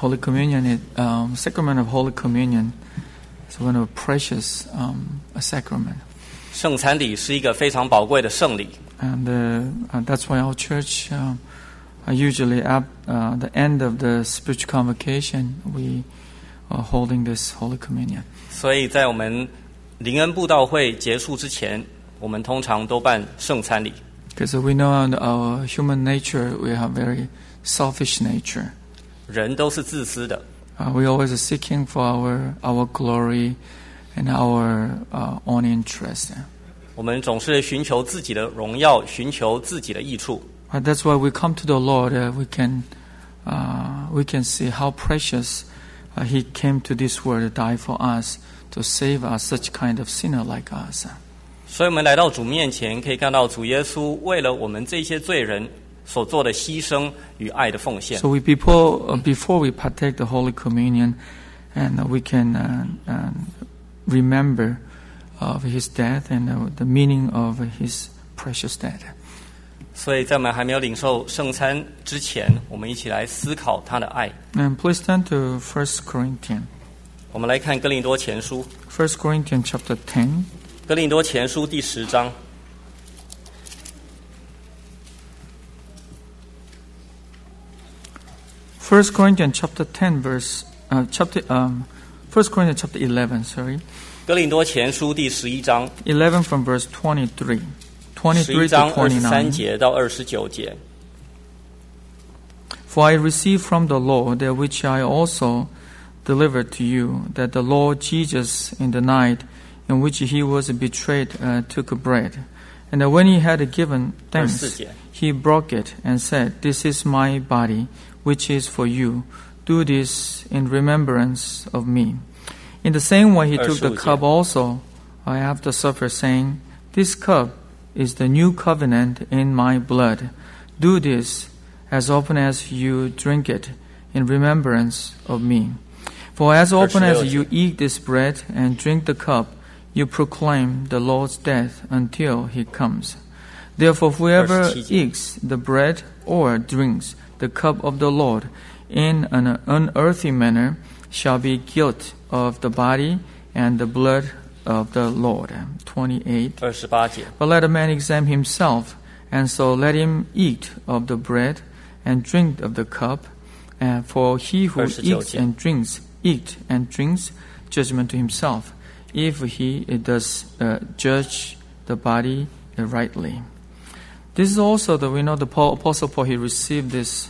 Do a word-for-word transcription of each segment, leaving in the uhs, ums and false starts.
Holy Communion, it, um, sacrament of Holy Communion is one of precious um, a sacrament. 圣餐礼是一个非常宝贵的圣礼。 And uh, uh, that's why our church, uh, uh, usually at uh, the end of the spiritual convocation, we are holding this Holy Communion. 所以在我们灵恩布道会结束之前，我们通常都办圣餐礼。 Because we know in our human nature, we have very selfish nature. 人都是自私的。 Uh, we always are seeking for our our glory and our uh, own interest. 我们总是寻求自己的荣耀，寻求自己的益处。 Uh, that's why we come to the Lord. Uh, we can uh, we can see how precious uh, He came to this world to die for us, to save us, such kind of sinner like us. 所以我们来到主面前，可以看到主耶稣为了我们这些罪人所做的牺牲与爱的奉献。 So we before uh, before we partake the Holy Communion, and uh, we can uh, uh, remember of His death and uh, the meaning of His precious death. 所以在我们还没有领受圣餐之前，我们一起来思考他的爱。 And please turn to First Corinthians. 我们来看哥林多前书， First Corinthians chapter ten. 哥林多前书第十章。 First Corinthians chapter ten, verse uh, chapter um, First Corinthians chapter eleven. Sorry, 哥林多前书第十一章， eleven from verse twenty-three, 十 twenty-three 一 to 章二十三 twenty-nine. 节到二十九节。 For I received from the Lord that which I also delivered to you, that the Lord Jesus, in the night in which He was betrayed, uh, took bread, and that when He had given 二十四 thanks, 节。 He broke it and said, "This is my body, which is for you. Do this in remembrance of me." In the same way, He took the 二十五节。 cup also uh, after supper, saying, "This cup is the new covenant in my blood. Do this as often as you drink it in remembrance of me. For as often as you eat this bread and drink the cup, you proclaim the Lord's death until He comes. Therefore, whoever 二十七节。 eats the bread or drinks the cup of the Lord in an unearthly manner shall be guilty of the body and the blood of the Lord." twenty-eight. 二十八节。 But let a man examine himself, and so let him eat of the bread and drink of the cup. And for he who 二十九 eats 节。 and drinks, eat and drinks judgment to himself, if he does uh, judge the body rightly. This is also the we know the Paul, Apostle Paul, he received this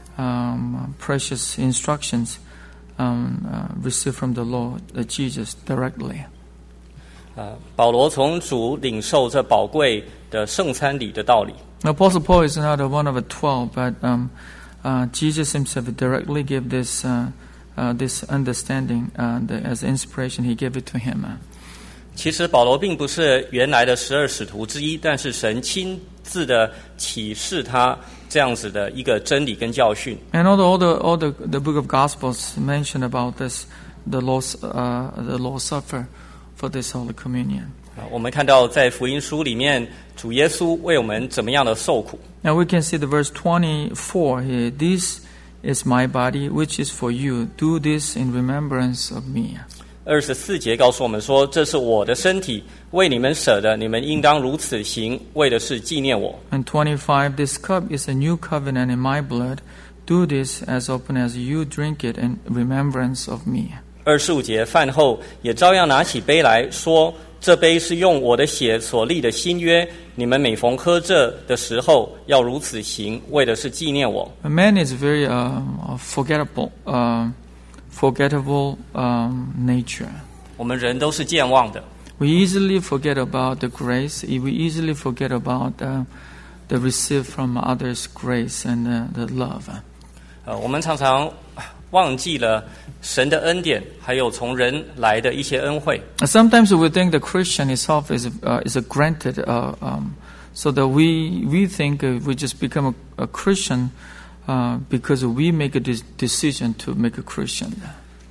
um, precious instructions um, uh, received from the Lord uh, Jesus directly. 呃，保罗从主领受这宝贵的圣餐礼的道理。 Now, Apostle Paul is not one of the twelve, but um, uh, Jesus himself directly gave this uh, uh, this understanding uh, the, as inspiration. He gave it to him. 其实保罗并不是原来的十二使徒之一，但是神亲自的启示他这样子的一个真理跟教训。 And all the all the all the, the book of Gospels mention about this, the Lord's uh, the Lord's Supper for this Holy Communion. 啊，我们看到在福音书里面，主耶稣为我们怎么样的受苦。 Now we can see the verse twenty-four here. This is my body, which is for you. Do this in remembrance of me. 二十四节告诉我们说：“这是我的身体，为你们舍的，你们应当如此行，为的是纪念我。” And twenty-five, this cup is a new covenant in my blood. Do this as often as you drink it in remembrance of me. 二十五节饭后也照样拿起杯来说：“这杯是用我的血所立的新约，你们每逢喝这的时候，要如此行，为的是纪念我。” Man is very um, forgettable, uh, forgettable um, nature. 我们人都是健忘的。 We easily forget about the grace. We easily forget about uh, the receive from others' grace and uh, the love. 呃，我们常常忘记了神的恩典，还有从人来的一些恩惠。 Sometimes we think the Christian itself is uh, is a granted, uh, um, so that we we think uh, we just become a, a Christian uh, because we make a de- decision to make a Christian.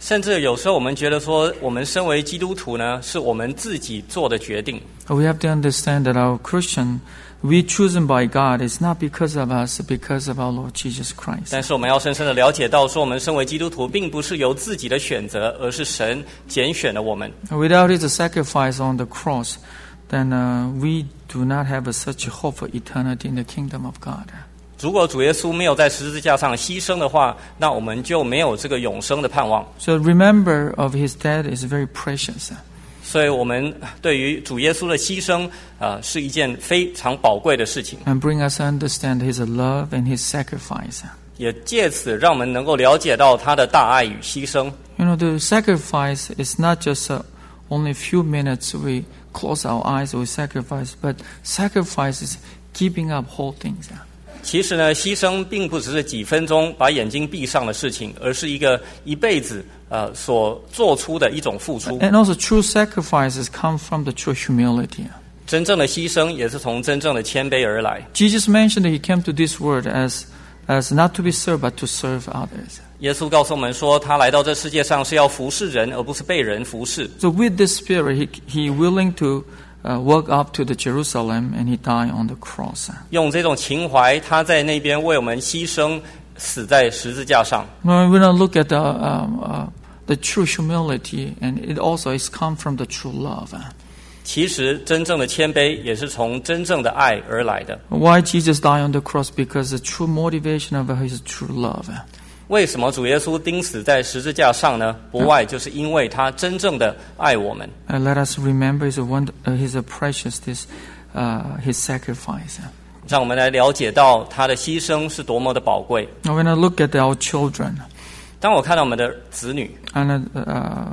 甚至有时候我们觉得说，我们身为基督徒呢，是我们自己做的决定。 We have to understand that our Christian, we chosen by God, is not because of us, because of our Lord Jesus Christ. 但是我们要深深的了解到，说我们身为基督徒，并不是由自己的选择，而是神拣选了我们。 Without His sacrifice on the cross, then uh, we do not have a such hope for eternity in the kingdom of God. 如果主耶稣没有在十字架上牺牲的话，那我们就没有这个永生的盼望。 So remember of His death is very precious. 所以我们对于主耶稣的牺牲，呃，是一件非常宝贵的事情。 And bring us to understand His love and His sacrifice. 也借此让我们能够了解到他的大爱与牺牲。 You know, the sacrifice is not just uh, only a few minutes we close our eyes, we sacrifice, but sacrifice is keeping up whole things. 其实呢，牺牲并不只是几分钟把眼睛闭上的事情，而是一个一辈子呃所做出的一种付出。 And also true sacrifices come from the true humility. 真正的牺牲也是从真正的谦卑而来。 Jesus mentioned that He came to this world as, as not to be served, but to serve others. 耶稣告诉我们说，他来到这世界上是要服侍人，而不是被人服侍。 So with this spirit, He, he willing to Uh, walk up to the Jerusalem and He died on the cross. 用这种情怀，他在那边为我们牺牲，死在十字架上。 When we now look at the, um, uh, the true humility, and it also is come from the true love. 其实真正的谦卑也是从真正的爱而来的。 Why Jesus died on the cross? Because the true motivation of His true love. 为什么主耶稣钉死在十字架上呢？不外就是因为他真正的爱我们。 Uh, let us remember His wonder, uh, His precious, this, uh, His sacrifice. 让我们来了解到他的牺牲是多么的宝贵。 Now, when I look at our children, 当我看到我们的子女， and uh,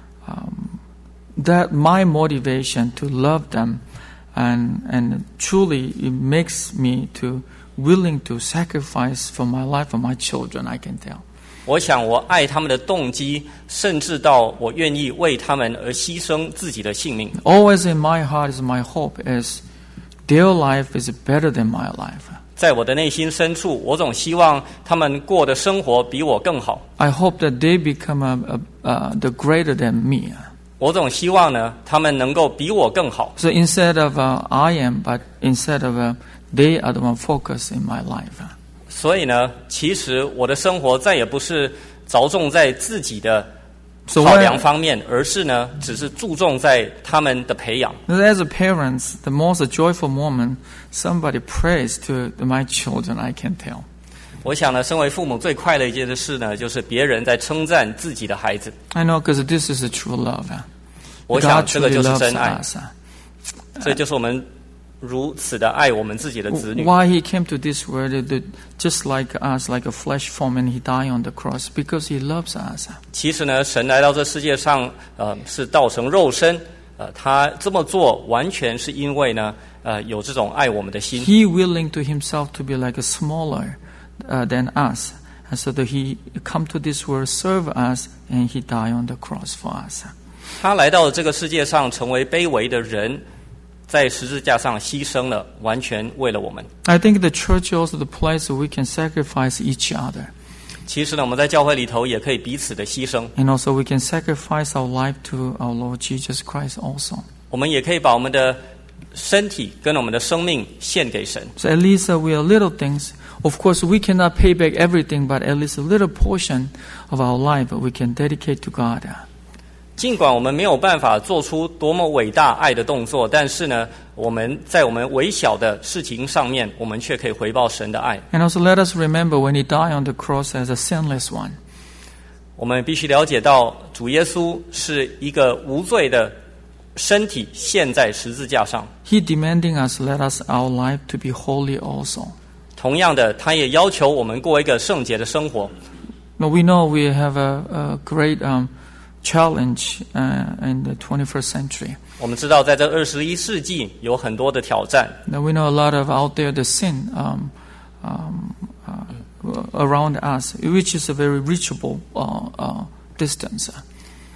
um, that my motivation to love them, and and truly it makes me to willing to sacrifice for my life for my children, I can tell. 我想我爱他们的动机，甚至到我愿意为他们而牺牲自己的性命。 Always in my heart is my hope is their life is better than my life. 在我的内心深处，我总希望他们过的生活比我更好。 I hope that they become a, a, uh, the greater than me. 我总希望呢，他们能够比我更好。 So instead of uh, I am, but instead of uh, they are the one focus in my life. 所以呢，其实我的生活再也不是着重在自己的考量方面， so when, 而是呢，只是注重在他们的培养。 As a parents, the most joyful moment, somebody prays to my children, I can tell. 我想呢，身为父母最快乐一件事呢，就是别人在称赞自己的孩子。 I know, because this is a true love. 我想这个就是真爱，这就是我们如此的爱我们自己的子女。 Why He came to this world, just like us, like a flesh form, and He died on the cross, because He loves us. 其实呢，神来到这世界上，呃，是道成肉身，呃，他这么做完全是因为呢，呃，有这种爱我们的心。 He willing to Himself to be like a smaller uh, than us, and so that He come to this world, serve us, and He died on the cross for us. 他来到这个世界上，成为卑微的人。在十字架上牺牲了，完全为了我们。 I think the church also the place where we can sacrifice each other. 其实呢，我们在教会里头也可以彼此的牺牲。 And also we can sacrifice our life to our Lord Jesus Christ also. 我们也可以把我们的身体跟我们的生命献给神。 So at least uh, we are little things. Of course, we cannot pay back everything, but at least a little portion of our life we can dedicate to God. 尽管我们没有办法做出多么伟大爱的动作，但是呢，我们在我们微小的事情上面，我们却可以回报神的爱。 And also let us remember when He died on the cross as a sinless one. 我们必须了解到，主耶稣是一个无罪的身体献在十字架上。 He demanding us, let us our life to be holy also. 同样的，他也要求我们过一个圣洁的生活。 Now we know we have a, a great um, challenge uh, in the twenty-first century. 我们知道，在这二十一世纪有很多的挑战。 Now we know a lot of out there the sin um, um, uh, around us, which is a very reachable uh, uh, distance.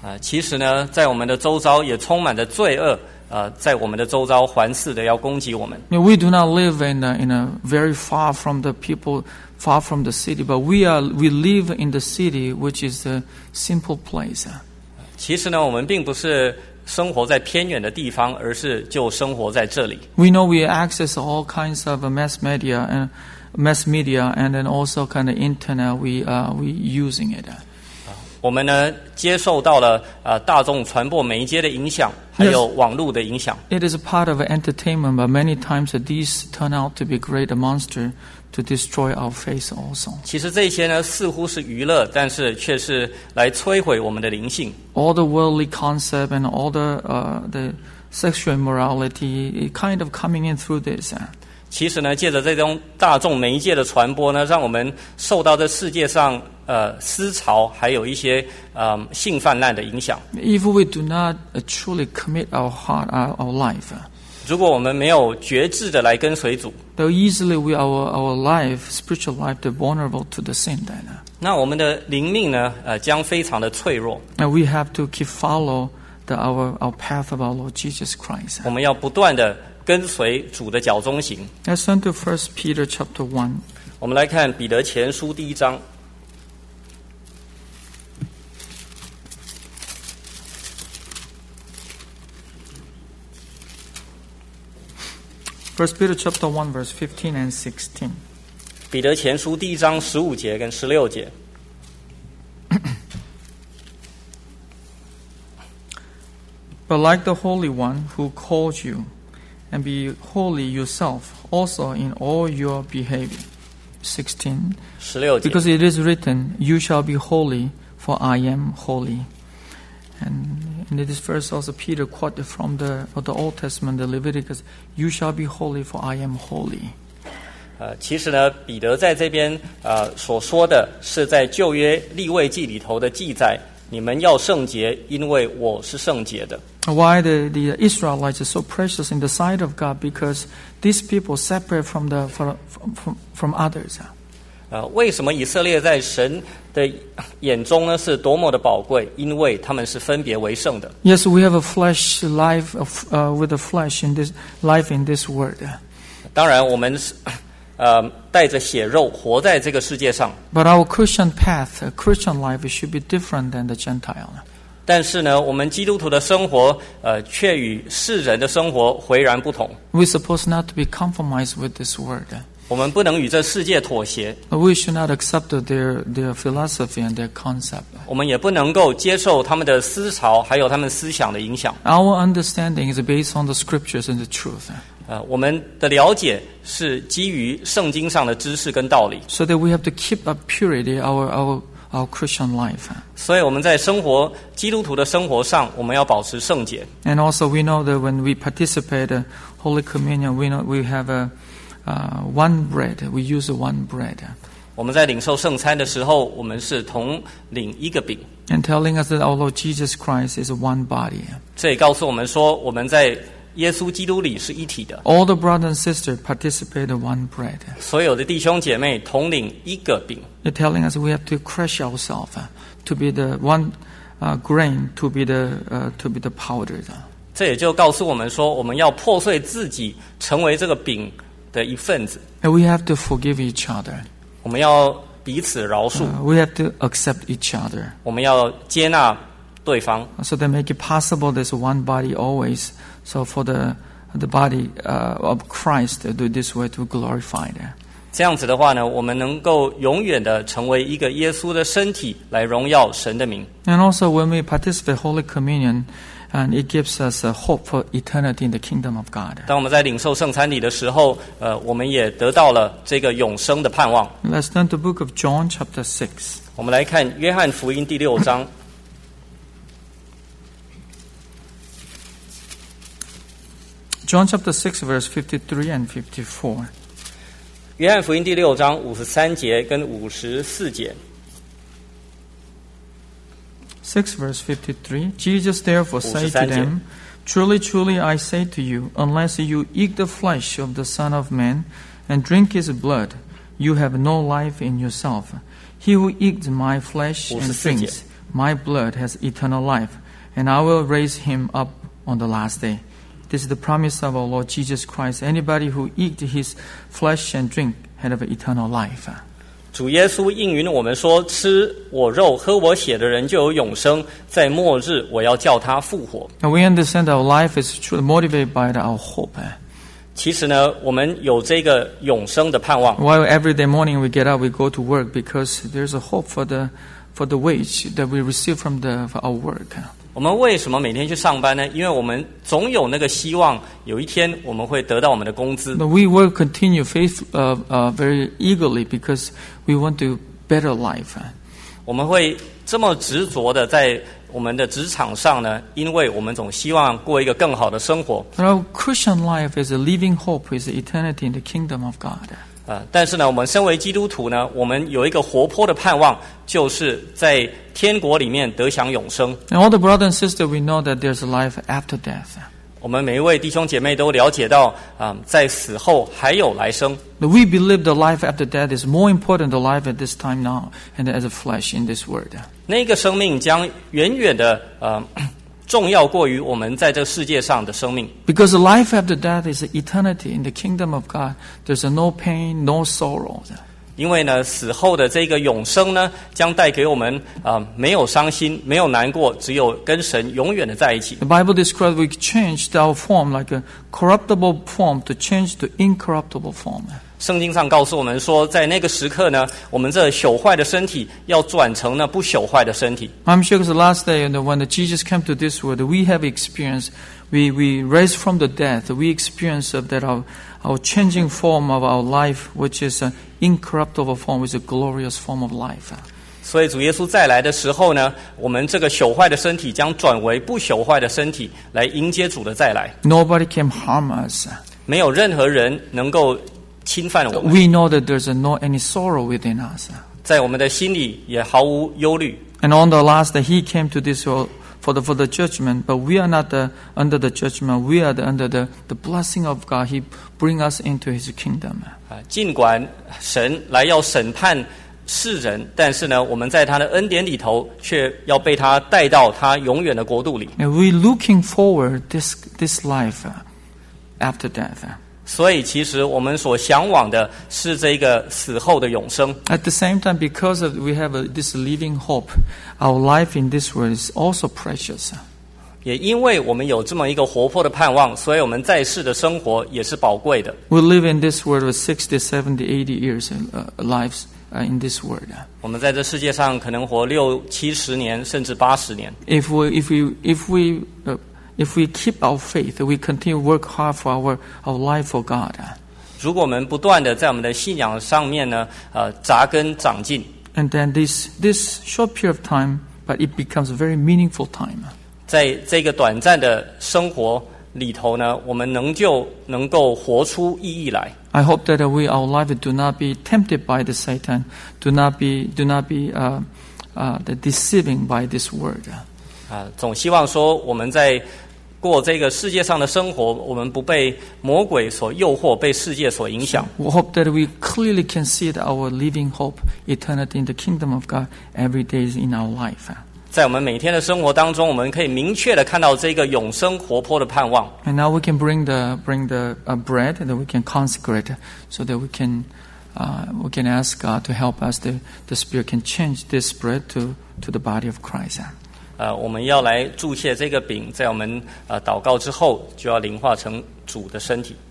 呃，其实呢，在我们的周遭也充满着罪恶，呃，在我们的周遭环视的要攻击我们。 We do not live in a, in a very far from the people, far from the city, but we are we live in the city, which is a simple place. 其实呢，我们并不是生活在偏远的地方，而是就生活在这里。 We know we access all kinds of mass media and mass media, and then also kind of internet. We are we using it. 我们呢接受到了呃大众传播媒介的影响，还有网络的影响。 It is a part of entertainment, but many times these turn out to be great a monster to destroy our faith also. 其实这些呢似乎是娱乐，但是却是来摧毁我们的灵性。 All the worldly concept and all the uh, the sexual immorality, it kind of coming in through this. 其实呢，借着这种大众媒介的传播呢，让我们受到这世界上呃思潮，还有一些呃性泛滥的影响。 If we do not truly commit our heart, our, our life, 如果我们没有觉志的来跟随主， though easily we our our life, spiritual life, they're vulnerable to the sin. Then, 那我们的灵命呢，呃，将非常的脆弱。 and we have to keep follow the our our path of our Lord Jesus Christ. 我们要不断的跟随主的脚中行。 Let's turn to First Peter chapter one. 我们来看彼得前书第一章。 First Peter chapter one, verse fifteen and sixteen. 彼得前书第一章十五节跟十六节。 But like the Holy One who called you, and be holy yourself also in all your behavior. sixteen. 十六节。 Because it is written, you shall be holy, for I am holy. And in this verse also Peter quoted from the, of the Old Testament, the Leviticus, you shall be holy, for I am holy. 呃，其实呢，彼得在这边呃所说的是在旧约利未记里头的记载，你们要圣洁，因为我是圣洁的。 Why the, the Israelites are so precious in the sight of God? Because these people separate from the from, from, from others. 呃，为什么以色列在神的眼中呢是多么的宝贵？因为他们是分别为圣的。 Yes, we have a flesh life of, uh, with a flesh in this life in this world. 当然，我们是呃带着血肉活在这个世界上。 But our Christian path, a Christian life, it should be different than the Gentile. 但是呢，我们基督徒的生活，呃，却与世人的生活迥然不同。 We're supposed not to be compromised with this world. 我们不能与这世界妥协。 We should not accept their their philosophy and their concept. 我们也不能够接受他们的思潮，还有他们思想的影响。 Our understanding is based on the scriptures and the truth. 呃，我们的了解是基于圣经上的知识跟道理。 So that we have to keep up purity our our our Christian life. 所以我们在生活基督徒的生活上，我们要保持圣洁。 And also we know that when we participate in Holy Communion, we know we have a uh, one bread. We use one bread. 我们在领受圣餐的时候，我们是同领一个饼。 And telling us that our Lord Jesus Christ is one body. 这也告诉我们说，我们在耶稣基督里是一体的。 All the brothers and sisters participate in one bread. 所有的弟兄姐妹同领一个饼。 They're telling us we have to crush ourselves uh, to be the one uh, grain, to be the uh, to be the powder. 这也就告诉我们说，我们要破碎自己，成为这个饼的一份子。 And we have to forgive each other. 我们要彼此饶恕， Uh, we have to accept each other. 我们要接纳对方， So that make it possible there's one body always. So for the the body uh, of Christ to do this way to glorify it. 这样子的话呢，我们能够永远的成为一个耶稣的身体，来荣耀神的名。 And also when we participate Holy Communion, and it gives us a hope for eternity in the kingdom of God. 当我们在领受圣餐礼的时候，呃，我们也得到了这个永生的盼望。 Let's turn to the book of John chapter six. 我们来看约翰福音第六章。 John chapter six, verse fifty-three and fifty-four. 约翰福音第六章五十三节跟五十四节。 six verse fifty-three. Jesus therefore said to 五十三节。 them, Truly, truly, I say to you, unless you eat the flesh of the Son of Man and drink his blood, you have no life in yourself. He who eats my flesh and 五十四节。 drinks my blood has eternal life, and I will raise him up on the last day. This is the promise of our Lord Jesus Christ. Anybody who eat his flesh and drink have eternal life. 主耶稣应允我们说：“吃我肉、喝我血的人就有永生，在末日我要叫他复活。” And we understand our life is truly motivated by our hope. 其实呢，我们有这个永生的盼望。 While every day morning we get up, we go to work because there's a hope for the for the wage that we receive from the for our work. 我们为什么每天去上班呢？因为我们总有那个希望，有一天我们会得到我们的工资。 But we will continue faith uh, uh, very eagerly because we want to better life. 我们会这么执着的在我们的职场上呢，因为我们总希望过一个更好的生活。 But our Christian life is a living hope, is eternity in the kingdom of God. 呃，但是呢，我们身为基督徒呢，我们有一个活泼的盼望，就是在天国里面得享永生。 And all the brothers and sisters, we know that there's a life after death. 我们每一位弟兄姐妹都了解到，啊、呃，在死后还有来生。 But we believe the life after death is more important than life at this time now and as a flesh in this world. 那个生命将远远的呃重要过于我们在这世界上的生命。 Because the life after death is eternity in the kingdom of God. There's no pain, no sorrow. 因为呢，死后的这个永生呢，将带给我们啊、呃、没有伤心，没有难过，只有跟神永远的在一起。 The Bible describes we changed our form like a corruptible form to change to incorruptible form. 圣经上告诉我们说，在那个时刻呢，我们这朽坏的身体要转成呢不朽坏的身体。 I'm sure it's the last day, and when Jesus came to this world, we have experienced, we we raised from the death. We experience that our our changing form of our life, which is an incorruptible form, is a glorious form of life. 所以主耶稣再来的时候呢，我们这个朽坏的身体将转为不朽坏的身体，来迎接主的再来。 Nobody can harm us. 没有任何人能够侵犯我们。 We know that there's no any sorrow within us. 在我们的心里也毫无忧虑。 And on the last day, He came to this world for the for the judgment, but we are not the, under the judgment. We are the, under the the blessing of God. He bring us into His kingdom. 啊，尽管神来要审判世人，但是呢，我们在他的恩典里头，却要被他带到他永远的国度里。 And we looking forward this this life after death. 所以，其实我们所向往的是这个死后的永生。 At the same time, because of we have a, this living hope, our life in this world is also precious. 也因为我们有这么一个活泼的盼望，所以我们在世的生活也是宝贵的。 We live in this world with sixty, seventy, eighty years uh, lives uh, in this world. 我们在这世界上可能活六七十年，甚至八十年。 If we, if we, if we, uh, if we keep our faith, we continue to work hard for our our life for God. 如果我们不断的在我们的信仰上面呢，呃，扎根长进。 And then this this short period of time, but it becomes a very meaningful time. 在这个短暂的生活里头呢，我们能就能够活出意义来。 I hope that we our life do not be tempted by the Satan, do not be do not be uh, uh, the deceiving by this word. 啊，总希望说我们在过这个世界上的生活，我们不被魔鬼所诱惑，被世界所影响。 We hope that we clearly can see that our living hope, eternity in the kingdom of God, every day is in our life. 在我们每天的生活当中，我们可以明确的看到这个永生活泼的盼望。 And now we can bring the bring the uh, bread and we can consecrate, so that we can uh, we can ask God to help us. The the Spirit can change this bread to to the body of Christ. 呃，我们要来注谢这个饼，在我们呃祷告之后，就要灵化成主的身体。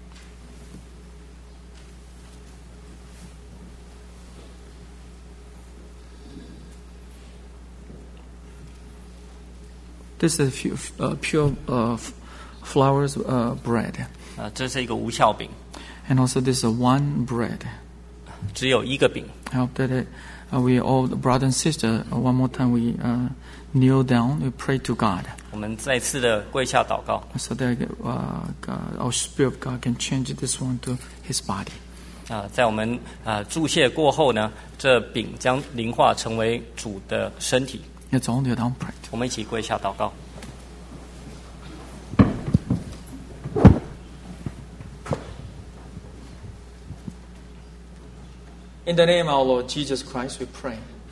This is pure, uh, pure uh, flowers uh, bread. 啊，这是一个无酵饼。 And also this is a one bread. 只有一个饼。 I hope that it, uh, we all, brother and sister, uh, one more time we uh, kneel down, we pray to God. 我们再次的跪下祷告。 So that uh, God, our Spirit of God can change this one to His body. 啊，在我们啊注谢过后呢，这饼将灵化成为主的身体。 Let's all kneel down, pray. 我们一起跪下祷告。 In the name of our Lord Jesus Christ, we pray.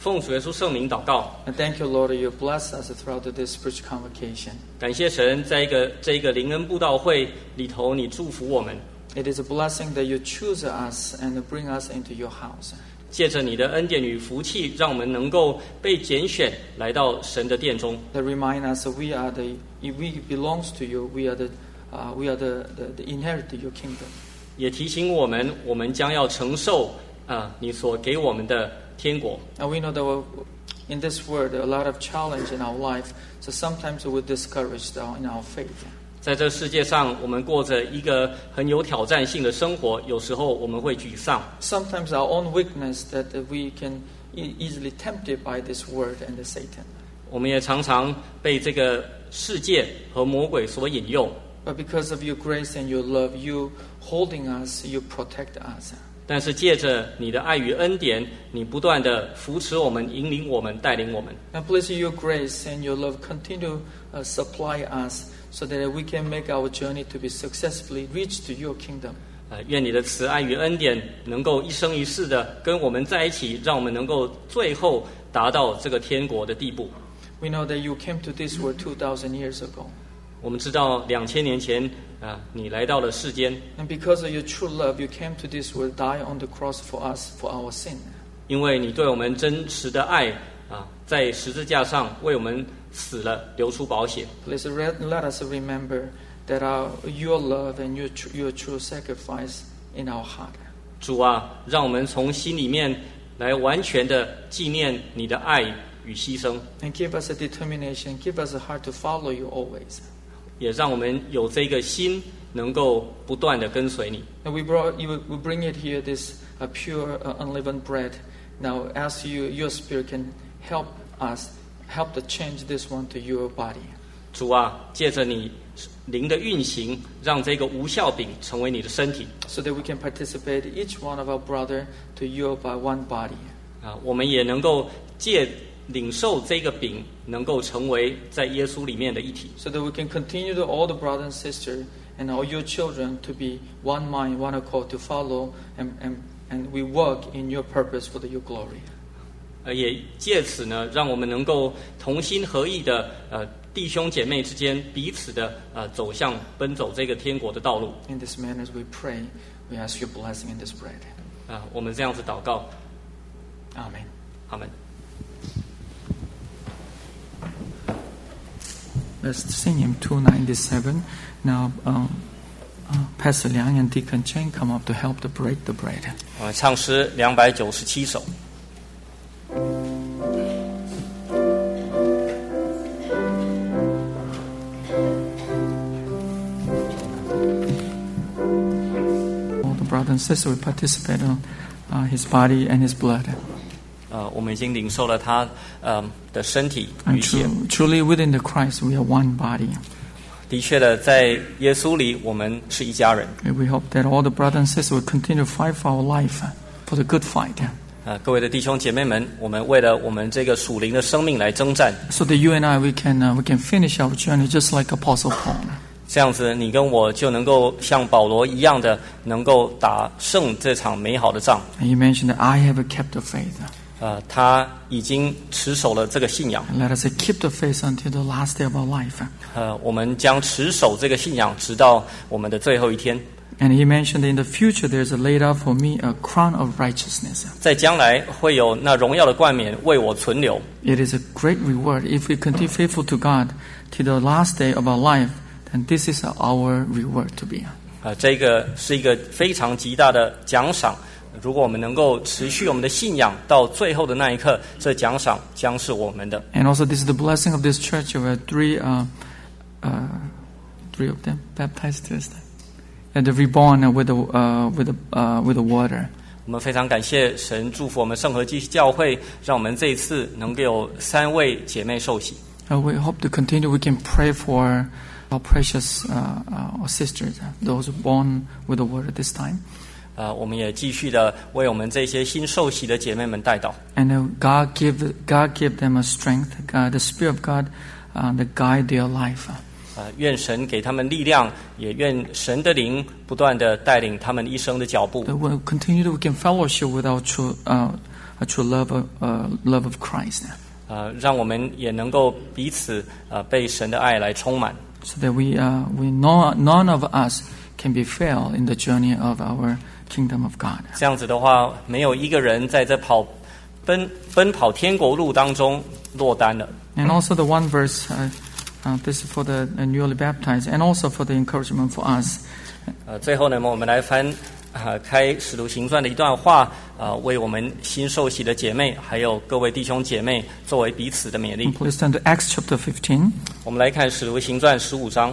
奉主耶稣圣名祷告。 And thank you, Lord, that you bless us throughout this spiritual convocation. 感谢神，在一个这一个灵恩布道会里头，你祝福我们， It is a blessing that you choose us and bring us into your house. 借着你的恩典与福气，让我们能够被拣选来到神的殿中。 That remind us that we are the, we belongs to you. We are the, uh, we are the, the, the inherit your kingdom. 也提醒我们，我们将要承受啊、你所给我们的天国。 And we know that we're, in this world, there are a lot of challenge in our life. So sometimes we're discouraged in our faith. 在这世界上，我们过着一个很有挑战性的生活，有时候我们会沮丧。 Sometimes our own weakness that we can e- easily tempted by this world and the Satan. 我们也常常被这个世界和魔鬼所引诱。 But because of your grace and your love, you holding us, you protect us. 但是借着你的爱与恩典，你不断的扶持我们、引领我们、带领我们。 And please, your grace and your love continue uh, supply us so that we can make our journey to be successfully reach to your kingdom. 呃，愿你的慈爱与恩典能够一生一世的跟我们在一起，让我们能够最后达到这个天国的地步。 We know that you came to this world two thousand years ago. 我们知道两千年前啊、你来到了世间， And because of your true love, you came to this world, die on the cross for us, for our sin. 因为你对我们真实的爱啊，在十字架上为我们死了，流出宝血。 Please re- let us remember that our, your love and your, tr- your true sacrifice in our heart. 主啊，让我们从心里面来完全的纪念你的爱与牺牲， And give us a determination, give us a heart to follow you always. 也让我们有这个心，能够不断的跟随你。 And we brought you, we bring it here, this uh, pure uh, unleavened bread. Now ask you, your spirit can help us, help to change this one to your body. 主啊，借着你灵的运行，让这个无效饼成为你的身体 So that we can participate, each one of our brother, to your by one body. 啊，我们也能够借领受这个饼，能够成为在耶稣里面的一体。 So that we can continue to all the brothers and sisters and all your children to be one mind, one accord, to follow and, and, and we work in your purpose for the, your glory. 呃，也借此呢，让我们能够同心合意的呃弟兄姐妹之间彼此的呃走向奔走这个天国的道路。 In this manner, as we pray, we ask your blessing in this bread. 啊、我们这样子祷告， Amen. 阿门。 Let's sing hymn two ninety-seven. Now, um, uh, Pastor Liang and Deacon Chen come up to help to break the bread. 我们唱诗两百九十七首。 All the brothers and sisters will participate on uh, his body and his blood. 呃，我们已经领受了他呃的身体与 And 血。 true, truly within the Christ, we are one body. 的确的，在耶稣里，我们是一家人。 And we hope that all the brothers and sisters will continue to fight for our life, uh, for the good fight. 呃，各位的弟兄姐妹们，我们为了我们这个属灵的生命来征战。 So that you and I, we can, uh, we can finish our journey just like Apostle Paul. 这样子，你跟我就能够像保罗一样的，能够打胜这场美好的仗。 And you mentioned that I have kept the faith. 呃，他已经持守了这个信仰。 And let us keep the faith until the last day of our life. 呃，我们将持守这个信仰，直到我们的最后一天。 And he mentioned that in the future there's a laid out for me a crown of righteousness. 在将来会有那荣耀的冠冕为我存留。 It is a great reward if we continue faithful to God till the last day of our life. Then this is our reward to be. 呃，这个是一个非常极大的奖赏。如果我们能够持续我们的信仰到最后的那一刻，这奖赏将是我们的。 And also this is the blessing of this church. Where three, uh, uh, three of them baptized this time. And they're reborn with the uh, with the uh, with the water. 我们非常感谢神祝福我们圣和基教会，让我们这一次能够有三位姐妹受洗。 Uh, we hope to continue. We can pray for our precious uh, uh, our sisters, those born with the water this time. 呃，我们也继续的为我们这些新受洗的姐妹们代祷。 And uh, God give God give them a strength. God, the Spirit of God, uh, to guide their life. 呃，愿神给他们力量，也愿神的灵不断的带领他们一生的脚步。 That we'll continue to we can fellowship with our true, uh, a true love of, uh, love of Christ. 呃，让我们也能够彼此呃被神的爱来充满。 So that we, uh, we know, none of us can be fail in the journey of our kingdom of God. 这样子的话，没有一个人在这跑奔奔跑天国路当中落单了。 And also the one verse, uh, uh, this is for the newly baptized, and also for the encouragement for us. 呃，最后呢，我们来翻呃开使徒行传的一段话，呃，为我们新受洗的姐妹，还有各位弟兄姐妹，作为彼此的勉励。 Please turn to Acts chapter fifteen. 我们来看使徒行传十五章。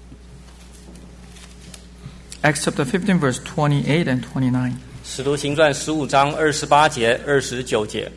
Acts chapter fifteen, verse twenty-eight and twenty-nine. 使徒行传十五章二十八节、二十九节。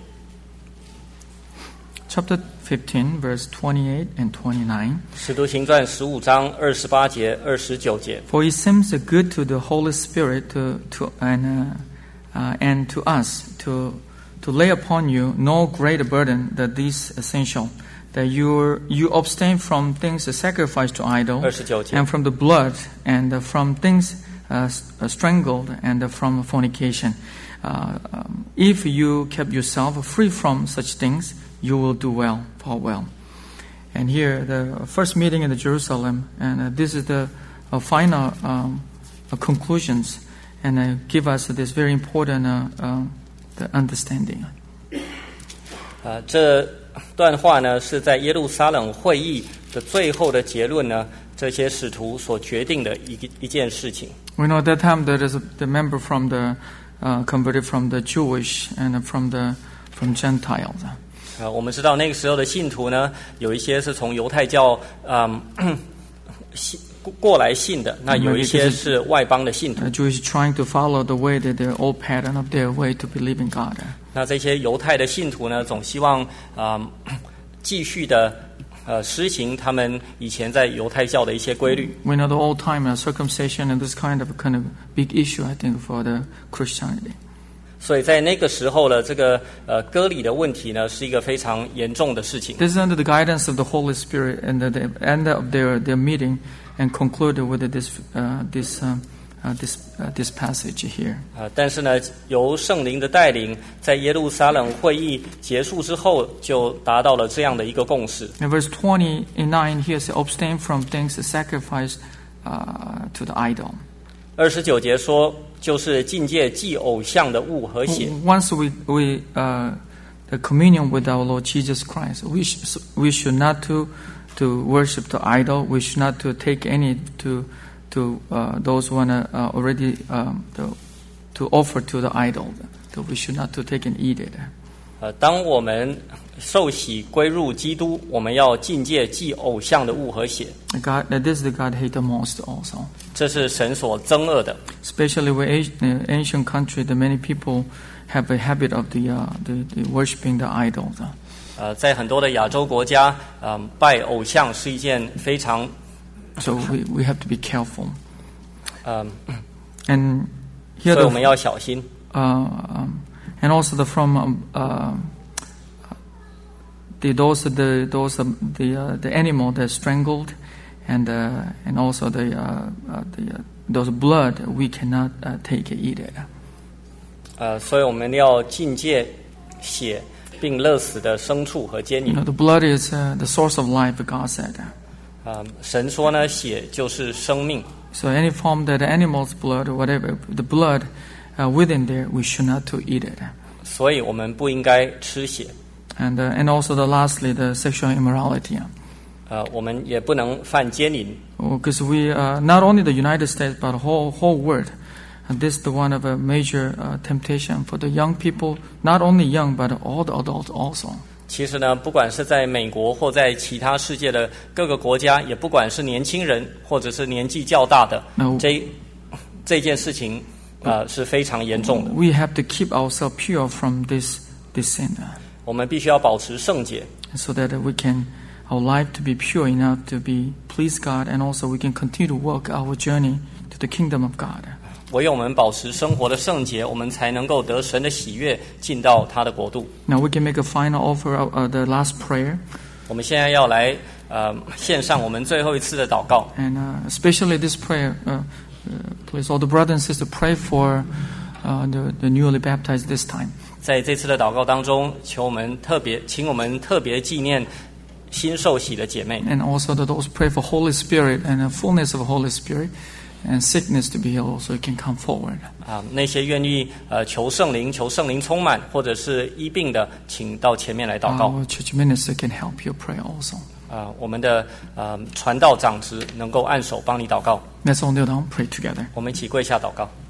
Chapter fifteen, verse twenty-eight and twenty-nine. 使徒行传十五章二十八节、二十九节。 For it seems good to the Holy Spirit to to and uh, uh, and to us to to lay upon you no greater burden than this essential, that you you abstain from things sacrificed to idol, 二十九节。 and from the blood, and from things uh, strangled, and from fornication. Uh, um, if you kept yourself free from such things, you will do well, far well. And here, the first meeting in the Jerusalem, and uh, this is the uh, final um, uh, conclusions, and uh, give us this very important uh, uh, the understanding. 呃，这段话呢是在耶路撒冷会议的最后的结论呢，这些使徒所决定的一一件事情。 We know at that time there is a, the member from the uh, converted from the Jewish and from the from Gentiles. 呃，我们知道那个时候的信徒呢，有一些是从犹太教嗯信过来信的，那有一些是外邦的信徒。 The Jewish trying to follow the way that their old pattern of their way to believe in God. 那这些犹太的信徒呢，总希望啊、嗯、继续的呃施行他们以前在犹太教的一些规律。 We know the old time uh, circumcision and this kind of kind of big issue, I think, for the Christianity. 所以在那个时候呢，这个呃割礼的问题呢，是一个非常严重的事情。 This is under the guidance of the Holy Spirit, and at the end of their their meeting, and concluded with this uh, this uh, uh, this uh, this passage here. 啊、呃，但是呢，由圣灵的带领，在耶路撒冷会议结束之后，就达到了这样的一个共识。 In verse twenty-nine, here says, "Abstain from things sacrificed uh, to the idol." 二十九节说，就是境界祭偶像的物和血。 Once we we uh, the communion with our Lord Jesus Christ, we sh- we should not to to worship the idol. We should not to take any to to uh, those who wanna uh, already um, to to offer to the idol. So we should not to take and eat it. 呃，当我们受洗归入基督，我们要禁戒祭偶像的物和血。 God, uh, this is the God hate the most also. 这是神所憎恶的。 Especially with uh, ancient country, the many people have a habit of the uh, the, the worshiping the idols. 呃，在很多的亚洲国家，嗯、呃，拜偶像是一件非常。 So we we have to be careful. 嗯、呃。 And here 所以 the, 我们要小心。 Uh, um, and also the from um, uh, the those the those um, the uh, the animal that strangled, and uh, and also the uh, uh, the uh, those blood we cannot uh, take and eat it. 呃，所以我们要禁戒血，并勒死的牲畜和奸 You 淫。 know, the blood is uh, the source of life. God said. 呃，神说呢，血就是生命。 So any form that the animal's blood or whatever the blood uh, within there, we should not to eat it. 所以我们不应该吃血。 And uh, and also the lastly the sexual immorality. 呃，我们也不能犯奸淫。 Because we uh, not only the United States but the whole whole world, and this is the one of a major uh, temptation for the young people. Not only young but all the adults also. 其实呢，不管是在美国或在其他世界的各个国家，也不管是年轻人或者是年纪较大的， No. 这这件事情呃是非常严重的。 We have to keep ourselves pure from this this sin, 我们必须要保持圣洁， so that we can our life to be pure enough to be please God, and also we can continue to walk our journey to the kingdom of God. 唯有我们保持生活的圣洁，我们才能够得神的喜悦，进到他的国度。 Now we can make a final offer of uh, the last prayer, 我们现在要来呃献上我们最后一次的祷告。 and uh, especially this prayer. Uh, uh, please, all the brothers and sisters, pray for uh, the the newly baptized this time. 在这次的祷告当中，求我们特别，请我们特别纪念新受洗的姐妹。 And also that those pray for Holy Spirit and the fullness of Holy Spirit and sickness to be healed, so you can come forward. 啊，那些愿意呃求圣灵、求圣灵充满，或者是医病的，请到前面来祷告。 Our church minister can help you pray also. 啊，我们的呃传道长职能够按手帮你祷告。 Let's all kneel down, pray together. 我们一起跪下祷告。